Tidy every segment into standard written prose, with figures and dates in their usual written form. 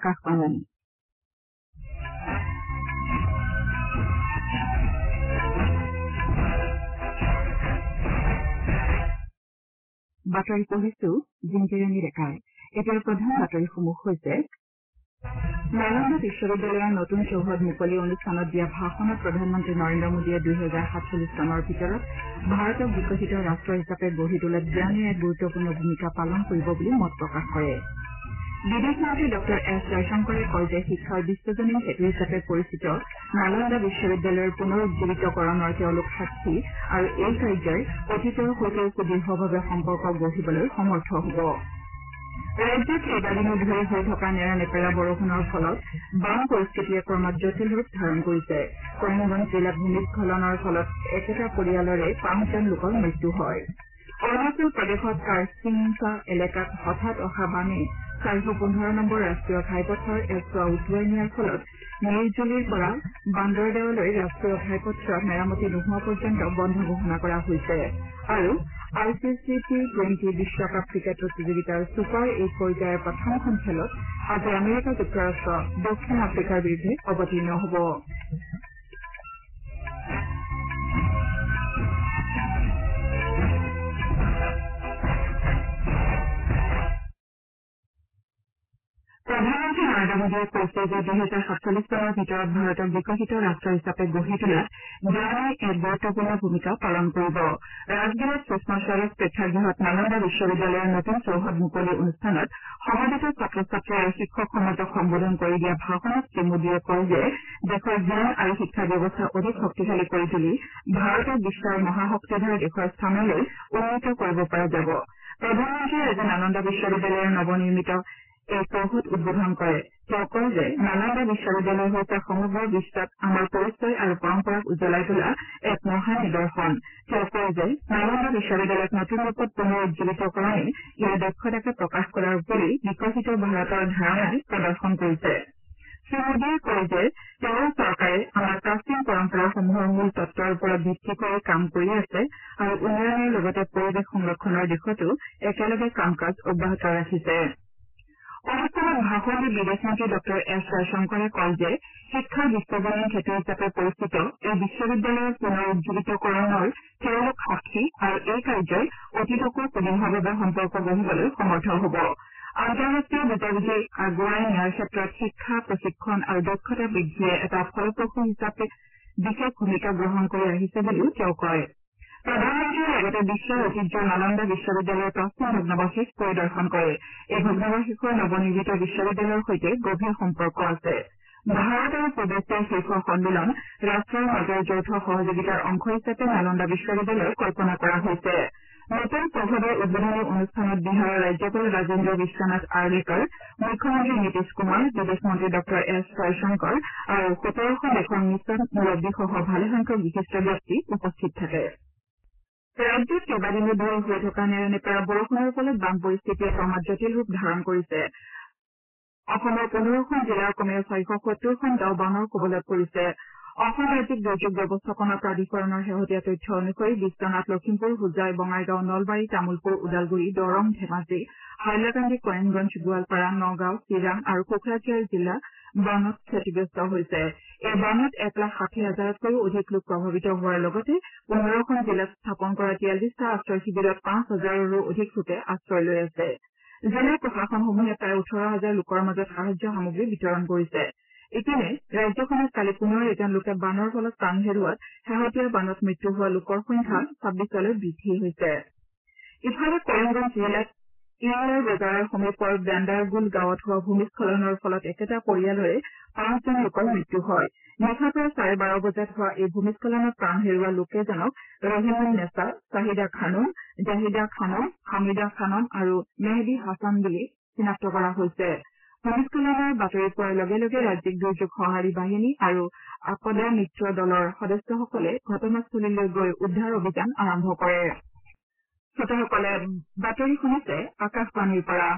আকাশবাণী বাতৰি পঢ়িছো জিন্তিৰণী ডেকাই। এতিয়া প্ৰধান বাতৰিসমূহ হৈছে নালন্দা বিশ্ববিদ্যালয়ৰ নতুন চৌহদ মুকলি অনুষ্ঠানত দিয়া ভাষণত প্ৰধানমন্ত্ৰী নৰেন্দ্ৰ মোদীয়ে 2047 চনৰ ভিতৰত ভাৰতক বিকশিত ৰাষ্ট্ৰ হিচাপে গঢ়ি তোলাত জ্ঞানে এক গুৰুত্বপূৰ্ণ ভূমিকা পালন কৰিব বুলি মত প্ৰকাশ কৰে। বিদেশ মন্ত্ৰী ডঃ এছ জয়শংকৰে কয় যে শিক্ষাৰ বিশ্বজনীন সেতু হিচাপে পৰিচিত নালন্দা বিশ্ববিদ্যালয়ৰ পুনৰুজ্জীৱিতকৰণৰ তেওঁলোক সাক্ষী আৰু এই কাৰ্যই অতীতৰ সৈতে সুদৃঢ়ভাৱে সম্পৰ্ক গঢ়িবলৈ সমৰ্থ হ'ব। ৰাজ্যত কেইবাদিনো ধৰি হৈ থকা নেৰানেপেৰা বৰষুণৰ ফলত বান পৰিস্থিতিয়ে ক্ৰমাৎ জটিল ৰূপ ধাৰণ কৰিছে। কৰিমগঞ্জ জিলাত ভূমিস্খলনৰ ফলত একেটা পৰিয়ালৰে 5জন লোকৰ মৃত্যু হয়। অৰুণাচল প্ৰদেশত কাৰ্চিংচা এলেকাত হঠাৎ অহা বানে 415 নম্বৰ ৰাষ্ট্ৰীয় ঘাইপথৰ এছোৱা উটুৱাই নিয়াৰ ফলত নিৰজুলিৰ পৰা বান্দৰদেৱালৈ ৰাষ্ট্ৰীয় ঘাইপথছোৱা মেৰামতি নোহোৱা পৰ্যন্ত বন্ধ ঘোষণা কৰা হৈছে। আৰু ICC T20 বিশ্বকাপ ক্ৰিকেট প্ৰতিযোগিতাৰ ছুপাৰ 8 পৰ্যায়ৰ প্ৰথমখন খেলত আজি আমেৰিকা যুক্তৰাষ্ট্ৰ দক্ষিণ আফ্ৰিকাৰ বিৰুদ্ধে অৱতীৰ্ণ হ'ব। প্ৰধানমন্ত্ৰী নৰেন্দ্ৰ মোদীয়ে কৈছে যে 2047 চনৰ ভিতৰত ভাৰতক বিকশিত ৰাষ্ট্ৰ হিচাপে গঢ়ি তোলাত জ্ঞানে এক গুৰুত্বপূৰ্ণ ভূমিকা পালন কৰিব। ৰাজগিৰত সুষমা স্বৰাজ প্ৰেক্ষাগৃহত নালন্দা বিশ্ববিদ্যালয়ৰ নতুন চৌহদ মুকলি অনুষ্ঠানত সমবেত ছাত্ৰ ছাত্ৰী আৰু শিক্ষক সমাজক সম্বোধন কৰি দিয়া ভাষণত শ্ৰীমোদীয়ে কয় যে দেশৰ জ্ঞান আৰু শিক্ষা ব্যৱস্থা অধিক শক্তিশালী কৰি তুলি ভাৰতক বিশ্বৰ মহাশক্তিধৰ দেশৰ স্থানলৈ উন্নীত কৰিব পৰা যাব। প্ৰধানমন্ত্ৰীয়ে আজি নালন্দা বিশ্ববিদ্যালয়ৰ নৱনিৰ্মিত এই চৌহদ উদ্বোধন কৰে। তেওঁ কয় যে নালন্দা বিশ্ববিদ্যালয় হৈছে সমগ্ৰ বিশ্বত আমাৰ পৰিচয় আৰু পৰম্পৰাক উজ্বলাই তোলা এক মহান নিদৰ্শন। তেওঁ কয় যে নালন্দা বিশ্ববিদ্যালয়ক নতুন ৰূপত পুনৰুজ্জীৱিতকৰণে ইয়াৰ দক্ষতাকে প্ৰকাশ কৰাৰ উপৰি বিকশিত ভাৰতৰ ধাৰণাই প্ৰদৰ্শন কৰিছে। শ্ৰীমোদীয়ে কয় যে তেওঁৰ চৰকাৰে আমাৰ প্ৰাচীন পৰম্পৰাসমূহৰ মূল তত্বৰ ওপৰত ভিত্তি কৰি কাম কৰি আছে আৰু উন্নয়নৰ লগতে পৰিৱেশ সংৰক্ষণৰ দিশতো একেলগে কাম কাজ অব্যাহত ৰাখিছে। অনুষ্ঠানত ভাষণ দি বিদেশ মন্ত্ৰী ডঃ এছ জয়শংকৰে কয় যে শিক্ষাৰ বিশ্বজনীন সেতু হিচাপে পৰিচিত এই বিশ্ববিদ্যালয়ৰ পুনৰুজ্জীৱিতকৰণৰ তেওঁলোক সাক্ষী আৰু এই কাৰ্যই অতীতকো সুদৃঢ়ভাৱে সম্পৰ্ক গঢ়িবলৈ সমৰ্থ হ'ব। আন্তঃৰাষ্ট্ৰীয় বুজাবুজি আগুৱাই নিয়াৰ ক্ষেত্ৰত শিক্ষা প্ৰশিক্ষণ আৰু দক্ষতা বৃদ্ধিয়ে এটা ফলপ্ৰসূ হিচাপে বিশেষ ভূমিকা গ্ৰহণ কৰি আহিছে বুলিও তেওঁ কয়। প্ৰধানমন্ত্ৰীয়ে লগতে বিশ্বৰ ঐতিহ্য নালন্দা বিশ্ববিদ্যালয়ৰ প্ৰাচীন ভগ্নাৱশেষ পৰিদৰ্শন কৰে। এই ভগ্নাৱশেষৰ নৱনিৰ্মিত বিশ্ববিদ্যালয়ৰ সৈতে গভীৰ সম্পৰ্ক আছে। ভাৰত আৰু পূব এছিয়াৰ শীৰ্ষ সন্মিলন ৰাষ্ট্ৰৰ মাজৰ যৌথ সহযোগিতাৰ অংশ হিচাপে নালন্দা বিশ্ববিদ্যালয় কল্পনা কৰা হৈছে। নতুন চৌহদৰ উদ্বোধনী অনুষ্ঠানত বিহাৰৰ ৰাজ্যপাল ৰাজেন্দ্ৰ বিশ্বনাথ আৰ্লেকাৰ, মুখ্যমন্ত্ৰী নীতিশ কুমাৰ, বিদেশ মন্ত্ৰী ডঃ এছ জয়শংকৰ আৰু 17খন দেশৰ মিছন মুৰব্বীসহ ভালেসংখ্যক বিশিষ্ট ব্যক্তি উপস্থিত থাকে। ৰাজ্যত কেইবাদিনো ধৰি হৈ থকা নেৰানেপেৰা বৰষুণৰ ফলত বান পৰিস্থিতিয়ে ক্ৰমাৎ জটিল ৰূপ ধাৰণ কৰিছে। অসমৰ 15খন জিলাৰ কমেও 670খন গাঁও বানৰ কবলত পৰিছে। অসম ৰাজ্যিক দুৰ্যোগ ব্যৱস্থাপনা প্ৰাধিকৰণৰ শেহতীয়া তথ্য অনুসৰি বিশ্বনাথ, লখিমপুৰ, হোজাই, বঙাইগাঁও, নলবাৰী, তামুলপুৰ, ওদালগুৰি, দৰং, ধেমাজি, হাইলাকান্দি, কৰিমগঞ্জ, গোৱালপাৰা, নগাঁও, চিৰাং আৰু কোকৰাঝাৰ জিলা বানত ক্ষতিগ্ৰস্ত হৈছে। এই বানত 1,60,000তকৈও অধিক লোক প্ৰভাৱিত হোৱাৰ লগতে 15খন জিলাত স্থাপন কৰা 43টা আশ্ৰয় শিবিৰত 5,000ৰো অধিক লোকে আশ্ৰয় লৈ আছে। জিলা প্ৰশাসনসমূহে প্ৰায় 18,000 লোকৰ মাজত সাহায্য সামগ্ৰী বিতৰণ কৰিছে। ইপিনে ৰাজ্যখনত কালি পুনৰ এজন লোকে বানৰ ফলত প্ৰাণ হেৰুওৱাত শেহতীয়া বানত মৃত্যু হোৱা লোকৰ সংখ্যা 26লৈ বৃদ্ধি হৈছে। ইফালে কৰিমগঞ্জ জিলাত ইউলাৰ বজাৰৰ সমীপৰ বেণ্ডাৰগুল গাঁৱত হোৱা ভূমিস্খলনৰ ফলত একেটা পৰিয়ালৰে 5জন লোকৰ মৃত্যু হয়। নিশা প্ৰায় 12:30 বজাত হোৱা এই ভূমিস্খলনত প্ৰাণ হেৰুওৱা লোককেইজনক ৰহিমুন নেছা, ছাহিদা খানম, জাহিদা খানম, হামিদা খানম আৰু মেহদী হাছান বুলি চিনাক্ত কৰা হৈছে। ভূমিস্খলনৰ বাতৰি পোৱাৰ লগে লগে ৰাজ্যিক দুৰ্যোগ সঁহাৰি বাহিনী আৰু আপদা মিত্ৰ দলৰ সদস্যসকলে ঘটনাস্থলীলৈ গৈ উদ্ধাৰ অভিযান আৰম্ভ কৰে। শ্ৰোতাসকলে বাতৰি শুনিছে আকাশবাণীৰ পৰা।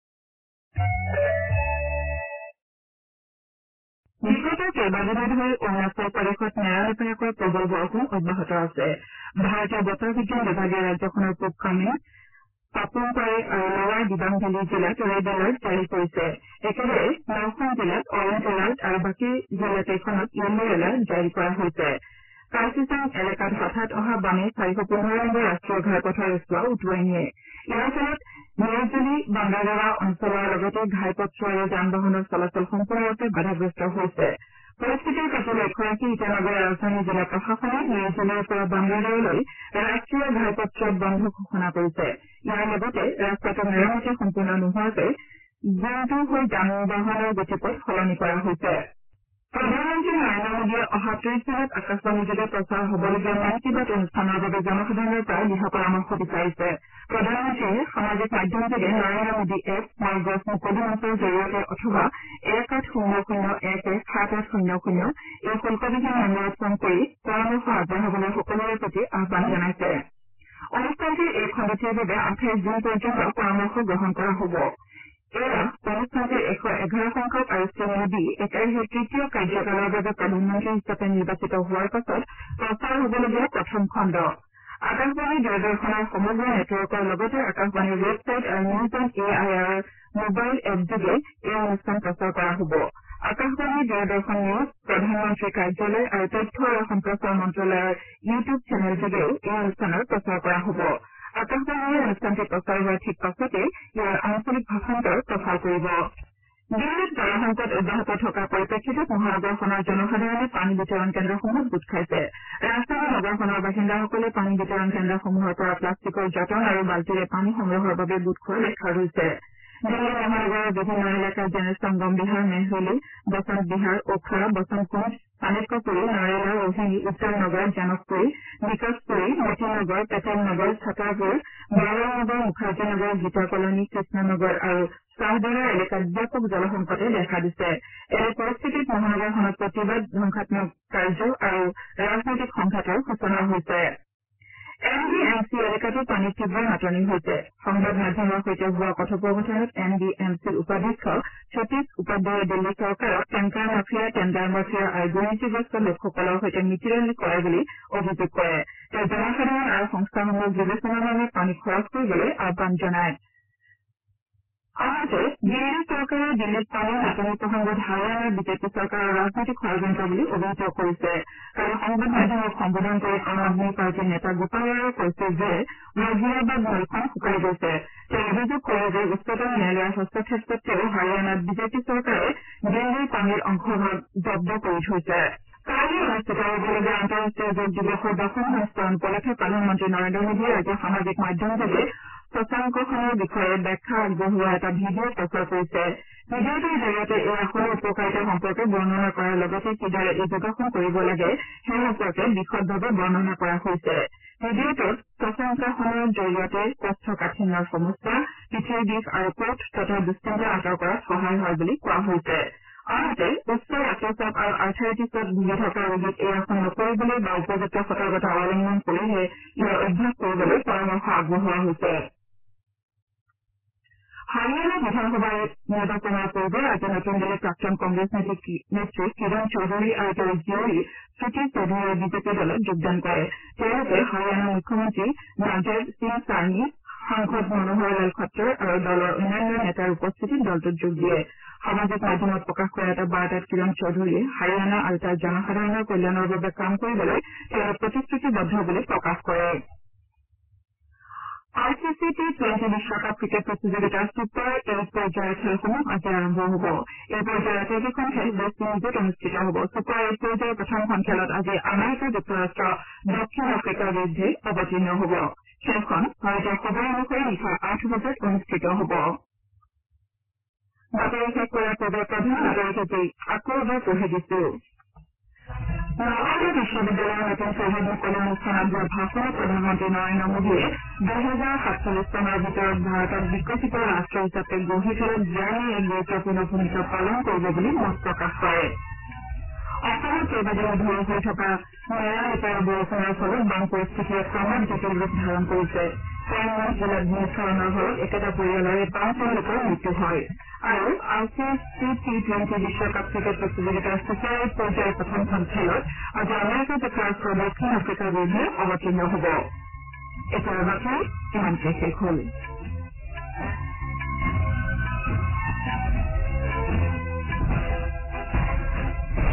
বিগত কেইবাদিনো ধৰি অৰুণাচল প্ৰদেশত নেৰানেপেৰাকৈ প্ৰবল বৰষুণ অব্যাহত আছে। ভাৰতীয় বতৰ বিজ্ঞান বিভাগে ৰাজ্যখনৰ পূব কামেং, পাপুম পাৰে আৰু লৱাৰ দিবাং ভেলী জিলাত ৰেড এলাৰ্ট জাৰি কৰিছে। একেদৰে 9খন জিলাত অৰেঞ্জ এলাৰ্ট আৰু বাকী জিলাকেইখনত য়েল্লো এলাৰ্ট জাৰি কৰা হৈছে। কাৰ্চিচাং এলেকাত হঠাৎ অহা বানে 415 নম্বৰ ৰাষ্ট্ৰীয় ঘাইপথৰ ৰেছোৱা উটুৱাই নিয়ে। ইয়াৰ ফলত নিউজেলি বাংগাৰদৰা অঞ্চলৰ লগতে ঘাইপথ আৰু যান বাহনৰ চলাচল সম্পূৰ্ণৰূপে বাধাগ্ৰস্ত হৈছে। পৰিস্থিতিৰ প্ৰতি লক্ষ্য ৰাখি ইটানগৰ ৰাজধানী জিলা প্ৰশাসনে নিউজেলিৰ পৰা বাংগাৰদৰালৈ ৰাষ্ট্ৰীয় ঘাইপথ বন্ধ ঘোষণা কৰিছে। ইয়াৰ লগতে ৰাস্তাটো মেৰামতি সম্পূৰ্ণ নোহোৱাকৈ গুণটো হৈ যান বাহনৰ গতিপথ সলনি কৰা হৈছে। প্ৰধানমন্ত্ৰী নৰেন্দ্ৰ মোদীয়ে অহা 30 দিনত আকাশবাণীযোগে প্ৰচাৰ হ'বলগীয়া মন কী বাত অনুষ্ঠানৰ বাবে জনসাধাৰণৰ পৰা দিহা পৰামৰ্শ বিচাৰিছে। প্ৰধানমন্ত্ৰীয়ে সামাজিক মাধ্যমযোগে নৰেন্দ্ৰ মোদী এপ মাইগভ মুকলি মঞ্চৰ জৰিয়তে অথবা 1800117800 এই শুল্কবিহীন নম্বৰত ফোন কৰি পৰামৰ্শ আগবঢ়াবলৈ সকলোৰে প্ৰতি আহ্বান জনাইছে। অনুষ্ঠানটিৰ এই খণ্ডটিৰ বাবে 28 জুন পৰ্যন্ত পৰামৰ্শ গ্ৰহণ কৰা হ'ব। এয়া অনুষ্ঠানটিৰ 111 সংখ্যক আৰু শ্ৰী মোদী একেৰাহে তৃতীয় কাৰ্যকালৰ বাবে প্ৰধানমন্ত্ৰী হিচাপে নিৰ্বাচিত হোৱাৰ পাছত প্ৰচাৰ হ'বলগীয়া প্ৰথম খণ্ড। আকাশবাণী দূৰদৰ্শনৰ সমগ্ৰ নেটৱৰ্কৰ লগতে আকাশবাণীৰ ৱেবছাইট আৰু নিউজ অন AIR মোবাইল এপযোগে এই অনুষ্ঠান প্ৰচাৰ কৰা হ'ব। আকাশবাণী দূৰদৰ্শন নিউজ, প্ৰধানমন্ত্ৰী কাৰ্যালয় আৰু তথ্য আৰু সম্প্ৰচাৰ মন্ত্ৰালয়ৰ ইউটিউব চেনেলযোগেও এই অনুষ্ঠানৰ প্ৰচাৰ কৰা হ'ব। আকাশবাণীয়ে অনুষ্ঠানটি প্ৰচাৰ হোৱাৰ ঠিক পাছতে ইয়াৰ আঞ্চলিক ভাষান্তৰ প্ৰচাৰ কৰিব। দিল্লীত জলসংকট অব্যাহত থকাৰ পৰিপ্ৰেক্ষিতত মহানগৰখনৰ জনসাধাৰণে পানী বিতৰণ কেন্দ্ৰসমূহত গোট খাইছে। ৰাজধানী নগৰখনৰ বাসিন্দাসকলে পানী বিতৰণ কেন্দ্ৰসমূহৰ পৰা প্লাষ্টিকৰ যতন আৰু বাল্টিৰে পানী সংগ্ৰহৰ বাবে গোট খোৱা দেখা গৈছে। দিল্লী মহানগৰৰ বিভিন্ন এলেকাত যেনে সংগম বিহাৰ, মেহৰলি, বসন্ত বিহাৰ, ওখৰা, বসন্ত কুঞ্জ, চাণক্যপুৰী, নৰেলা, ৰোহিণী, উত্তৰ নগৰ, জানকপুৰী, বিকাশপুৰী, মতিনগৰ, পেটেল নগৰ, ছাতাৰপুৰ, বাৱৰ নগৰ, মুখাৰ্জী নগৰ, গীতা কলনী, কৃষ্ণনগৰ আৰু চাহদৰা এলেকাত ব্যাপক জলসংকটে দেখা দিছে। এনে পৰিস্থিতিত মহানগৰখনত প্ৰতিবাদ, ধ্বংসাত্মক কাৰ্য আৰু ৰাজনৈতিক সংঘাতৰ সূচনা হৈছে। NDMC এলেকাতো পানীৰ তীব্ৰ নাটনি হৈছে। সংবাদ মাধ্যমৰ সৈতে হোৱা কথোপকথনত NDMCৰ উপাধ্যক্ষ সতীশ উপাধ্যায়ে দিল্লী চৰকাৰক টেংকাৰ মাফিয়া, টেণ্ডাৰ মাফিয়া আৰু দুৰ্নীতিগ্ৰস্ত লোকসকলৰ সৈতে মিতিৰালি কৰে বুলি অভিযোগ কৰে। তেওঁ জনসাধাৰণ আৰু সংস্থাসমূহক বিবেচনামৰ্মে পানী খৰচ কৰিবলৈ আহ্বান জনায়। আনহাতে দিল্লী চৰকাৰে দিল্লীত পানীৰ নাটনি প্ৰসংগত হাৰিয়ানাৰ বিজেপি চৰকাৰৰ ৰাজনৈতিক ষড়যন্ত্ৰ বুলি অভিহিত কৰিছে। কালি সংবাদ মাধ্যমক সম্বোধন কৰি আম আদমী পাৰ্টীৰ নেতা গোপাল ৰায়ে কৈছে যে ৱাজিৰাবাদ নৈখন শুকাই গৈছে। তেওঁ অভিযোগ কৰে যে উচ্চতম ন্যায়ালয়ৰ হস্তক্ষেপ সত্বেও হাৰিয়ানাত বিজেপি চৰকাৰে দিল্লীৰ পানীৰ অংশভাগ জব্দ কৰি থৈছে। কালি অনুষ্ঠিত হ'বলগীয়া আন্তঃৰাষ্ট্ৰীয় যোগ দিৱসৰ 10ম সংস্কৰণ উপলক্ষে প্ৰধানমন্ত্ৰী নৰেন্দ্ৰ মোদীয়ে আজি সামাজিক মাধ্যমযোগে শশাংকখনৰ বিষয়ে ব্যাখ্যা আগবঢ়োৱা এটা ভিডিঅ' প্ৰচাৰ কৰিছে। ভিডিঅ'টোৰ জৰিয়তে এই আসনৰ উপকাৰিতা সম্পৰ্কে বৰ্ণনা কৰাৰ লগতে কিদৰে এই যোগাসন কৰিব লাগে সেই সম্পৰ্কে বিশদভাৱে বৰ্ণনা কৰা হৈছে। ভিডিঅ'টোত শশাংকাসনৰ জৰিয়তে কোষ্ঠকাঠিন্যৰ সমস্যা, পিঠিৰ বিষ আৰু কোষ তথা দুশ্চিন্তা আঁতৰ কৰাত সহায় হয় বুলি কোৱা হৈছে। আনহাতে উচ্চ ৰক্তচাপ আৰু আৰ্থ্ৰাইটিছত ভুগি থকা ৰোগীক এই আসন নকৰিবলৈ বা উপযুক্ত সতৰ্কতা অৱলম্বন কৰিহে ইয়াৰ অভ্যাস কৰিবলৈ পৰামৰ্শ আগবঢ়োৱা হৈছে। হাৰিয়ানা বিধানসভাৰ নিৰ্বাচনৰ পূৰ্বে আজি নতুন দিল্লীত প্ৰাক্তন কংগ্ৰেছ নেত্ৰী কিৰণ চৌধুৰী আৰু তেওঁৰ জীয়ৰী শ্ৰুতি চৌধুৰীয়ে বিজেপি দলত যোগদান কৰে। তেওঁলোকে হাৰিয়ানাৰ মুখ্যমন্ত্ৰী নৱজোত সিং চান্নী, সাংসদ মনোহৰ লাল খট্টৰ আৰু দলৰ অন্যান্য নেতাৰ উপস্থিতিত দলটোত যোগ দিয়ে। সামাজিক মাধ্যমত প্ৰকাশ কৰা এটা বাৰ্তাত কিৰণ চৌধুৰীয়ে হাৰিয়ানা আৰু তাৰ জনসাধাৰণৰ কল্যাণৰ বাবে কাম কৰিবলৈ তেওঁ প্ৰতিশ্ৰুতিবদ্ধ বুলি প্ৰকাশ কৰে। ICC T20 বিশ্বকাপ ক্ৰিকেট প্ৰতিযোগিতাৰ ছুপাৰ 8 পৰ্যায়ৰ খেলসমূহ আজি আৰম্ভ হ'ব। এই পৰ্যায়ৰ আটাইকেইখন খেল ৱেষ্ট ইণ্ডিজত অনুষ্ঠিত হ'ব। ছুপাৰ 8 পৰ্যায়ৰ প্ৰথমখন খেলত আজি আমেৰিকা যুক্তৰাষ্ট্ৰ দক্ষিণ আফ্ৰিকাৰ বিৰুদ্ধে অৱতীৰ্ণ হ'ব। খেলখন ভাৰতীয় সময় অনুসৰি নিশা 8 বজাত অনুষ্ঠিত হ'ব। বাতৰি শেষ কৰাৰ পূৰ্বে প্ৰধান বাতৰি আকৌ এবাৰ পঢ়ি দিছো। নলবাৰী বিশ্ববিদ্যালয়ৰ নতুন চৌহদ মুকলি অনুষ্ঠানত দিয়া ভাষণত প্ৰধানমন্ত্ৰী নৰেন্দ্ৰ মোদীয়ে 2047 চনৰ ভিতৰত ভাৰতক বিকশিত ৰাষ্ট্ৰ হিচাপে গঢ়ি তোলাত জ্ঞানে এক গুৰুত্বপূৰ্ণ ভূমিকা পালন কৰিব বুলি মত প্ৰকাশ কৰে। অসমত কেইবাদিনো ধৰি হৈ থকা নেৰানেপেৰা বৰষুণৰ ফলত বান পৰিস্থিতিয়ে ক্ৰমাৎ জটিল ৰূপ ধাৰণ কৰিছে। কৰিমগঞ্জ জিলাত ভূমিস্খলনৰ ফলত একেটা পৰিয়ালৰে 5জন লোকৰ মৃত্যু হয়। আৰু ICC T20 বিশ্বকাপ ক্ৰিকেট প্ৰতিযোগিতাৰ ছুপাৰ 8 পৰ্যায়ৰ প্ৰথমখন খেলত আজি আমেৰিকা যুক্তৰাষ্ট্ৰৰ দক্ষিণ আফ্ৰিকাৰ বিৰুদ্ধে অৱতীৰ্ণ হ'ব। এতিয়া বাতৰি ইমানতে শেষ হ'ল।